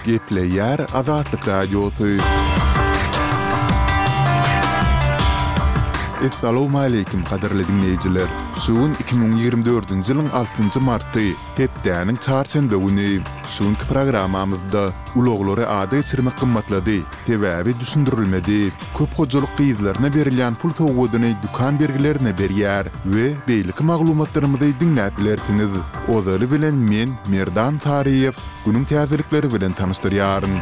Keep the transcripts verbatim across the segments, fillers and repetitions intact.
Gepleyer Azatlyk Radiosu. Assalamu alaykum qadarly dinleyijiler. Şuun iki bin ýygrimi dördünji ýylyň altynjy marty, hepdäniň çarşamba güni şuňky programamyzda uloglary ady geçirmek gymmatlady, sebäbi düşündirilmedi. Köp hojalyk gyzlaryna berilýän pul towgudyny dukan bergilerine berýär we beýleki maglumatlarymyzy dinläp bilersiňiz. Ozaly bilen men Merdan Tariýew günüň täzelikleri bilen tanışdyrýaryn.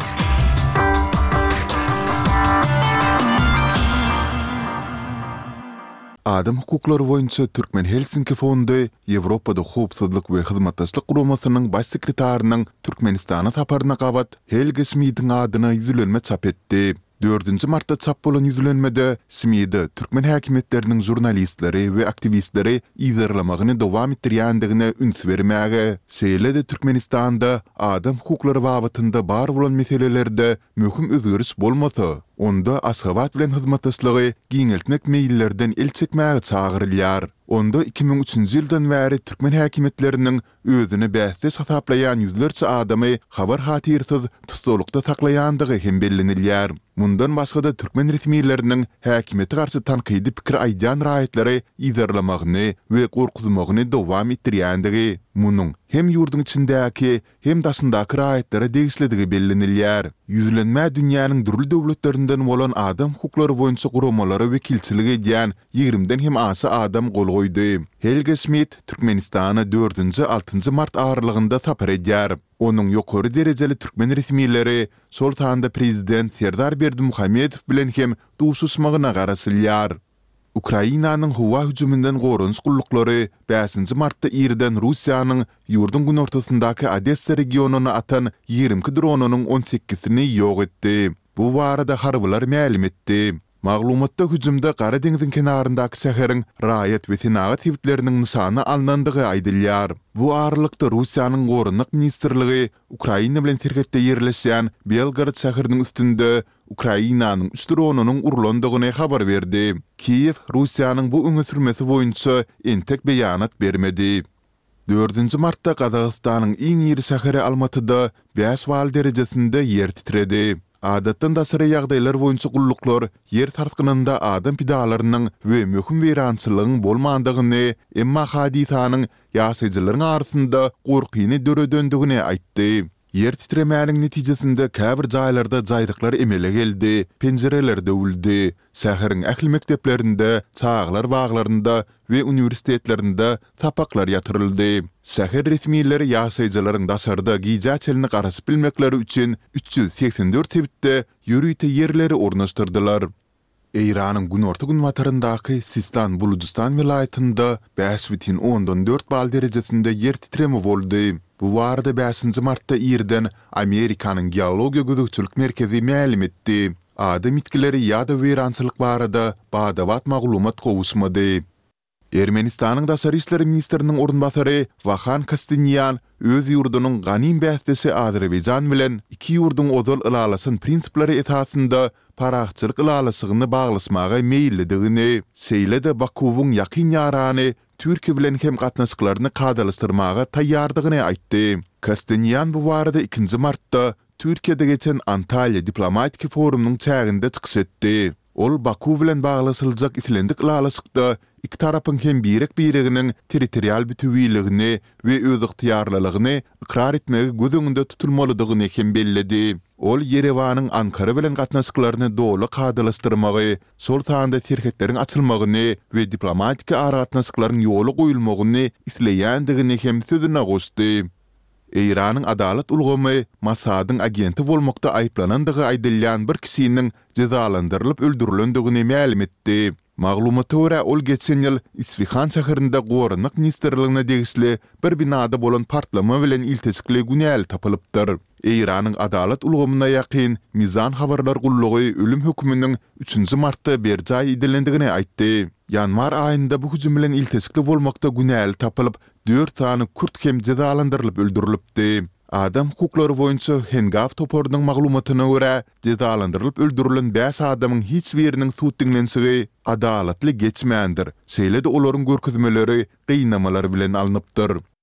Adam hukuklary boýunça Türkmen Helsinki Fondy Ýewropada howpsuzlyk we hyzmatdaşlyk guramasynyň baş sekretarynyn Türkmenistana taparyna gabat Helge Smid'in adyna ýüzlenme çap etdi. dördünji martda çap bolan ýüzlenmede Smid'i Türkmen häkimetleriniň jurnalistleri we aktivistleri ýerlemagyny dowam etdirýändigine üns bermäge, şeýle-de Türkmenistanda adam hukuklary babatynda bar bolan meselelerde möhüm özgürüş bolmasa, onda Aşgabat bilen hyzmatdaşlygy giňeltmek meýillerden el çekmäge çagyrylýar. Onda iki bin üçünji ýyldan bäri Türkmen häkimetleriniň özüni bäste sasaplayan ýüzlerçe adamy habar hatirsiz tutulukda saklaýandygy hem bellenilýär. Mundan başga da Türkmen resmiýetleriniň häkimeti garşy tankydy pikir aýdan raýatlary ýerlemagyny we gorkutmagyny dowam etdirýändigi, munyň hem ýurduň içindäki hem daşyndaky raýatlary degişledigi bellenilýär. Ýüzlenmä dünýäniň durly döwletlerinden bolan adam hukuklary boýunça guramalary wekilçilik edýän ýigrimden hem asy adam gol goýdy. Helge Smid Türkmenistana dördünji altynjy mart aralygynda tapar edýär. Onun ýokary derejeli Türkmen resmiýetleri şol tanda prezident Serdar Berdimuhammedow bilen hem duşuşmagyna garasylýar. Ukrainanyň howa hüjümünden gorunç gullukları beşinji martda ýerden Russiýanyň ýurdun günortasyndaky Odessa regionuny atan ýigrimki dronunyň on sekizini ýok etdi. Bu barada harbylar ma'lum etdi. Maglumatda hüjümde Gara deňiziň kenaryndaky şäheriň raýat we senagat hewitleriniň nysany alnandygy aýdylýar. Bu aralykda Russiýanyň gorunlyk ministrligi Ukraina bilen serhetde ýerleşýän Belgrad şäheriniň üstünde Ukrainanyň üç dronunyň urulandygyny habar berdi. Kiýew Russiýanyň bu öňe sürmesi boýunça entek beýanat bermedi. dördünji martda Gazagystanyň iň ýeri şäheri Almatyda beş bal derejesinde ýer titredi. Adatdan daşary ýagdaýlar boýunça gulluklar yer tartgynynda adam pidalarynyň we möhüm weýrançylygyň bolmandygyny, emma hadisanyň ýaşaýjylaryň arasynda gorkyny döredöndigini aýtdy. Yer titremäniň netijesinde käbir jaýlarda jaýryklar emele geldi, penjereler döwüldi. Şäheriň ähli mekdeplerinde, çağlar baglarynda we uniwersitetlerinde tapaklar ýatyryldy. Şäher resmiýetleri ýaşaýjylaryň daşarda giýjäçelini garaşyp bilmekleri üçin üç ýüz seksen dört tewitde ýürüýte ýerleri ornaşdyrdylar. Eýranyň günorta gün wataryndaky Sistan Buludistan vilayatynda beş bitin ondan dört bal derejesinde yer titreme boldy. Bu warda beşinji martda ýerden Amerikanyň geologiýa gözükçülük merkezi ma'lum etdi. Adam itkileri ýa-da weýrançylyk barada badawat maglumat gowuşmady. Ermenistanyň daşary işleri ministriniň orunbasary Vahan Kastinyan öz ýurdunyň ganym bästesi Azerbaýjan bilen iki ýurdun ozal ilalasyn prinsiplary esasynda paraçylyk ilalasygyny baglasmaga meýilligini, şeýle-de Bakuwyň ýakyn ýarany Türkiýe bilen hem gatnaşyklaryny kadalystyrmaga taýýardygyny aýtdy. Kastinyan bu barada ikinji martda Türkiýede geçen Antalya diplomatik forumynyň çäginde çykyş etdi. Ol Baku bilen baglasyljak islendik ilalasykda iki tarapyň hem birek bireginiň territorial bütünligini we öz ygtyarlylygyny ikrar etmegi göz öňünde tutulmalydygyny hem belledi. Ol Yerewanyň Ankara bilen gatnaşyklaryny dowly kadalystyrmagy, şol tanda serhetleriň açylmagyny we diplomatik aragatnaşyklaryň ýoly goýulmagyny isleýändigini hem sözüne goşdy. Eýranyň adalet ulgamy Massadyň agenti bolmakda aýplanandygy aýdylýan bir kişiniň cezalandyrylyp öldürilendigini ma'lum etdi. Maglumata görä ol geçen ýyl Isfahan şäherinde gorunlyk ministrligine degişli bir binada bolan partlama bilen iltisikli günäl tapylypdyr. Eýranyň adalet ulgamyna ýakyn Mizan habarlar gullugy ölüm hökmüniň üçünji martda berjaý edilendigini aýtdy. Yanvar aýynda bu hüjüm bilen iltisikli bolmakda günäl tapylyp dört tany kurt hem cezalandyrylyp öldürilipdi. Adam hukuklary boýunça Hengaf toporunyň maglumatyna görä, cezalandyrylyp öldürilen beş adamyň hiç biriniň suwtdiňlensigi adalatly geçmändir. Şeýle-de olaryň görkezmeleri gynamalar bilen alınıpdyr.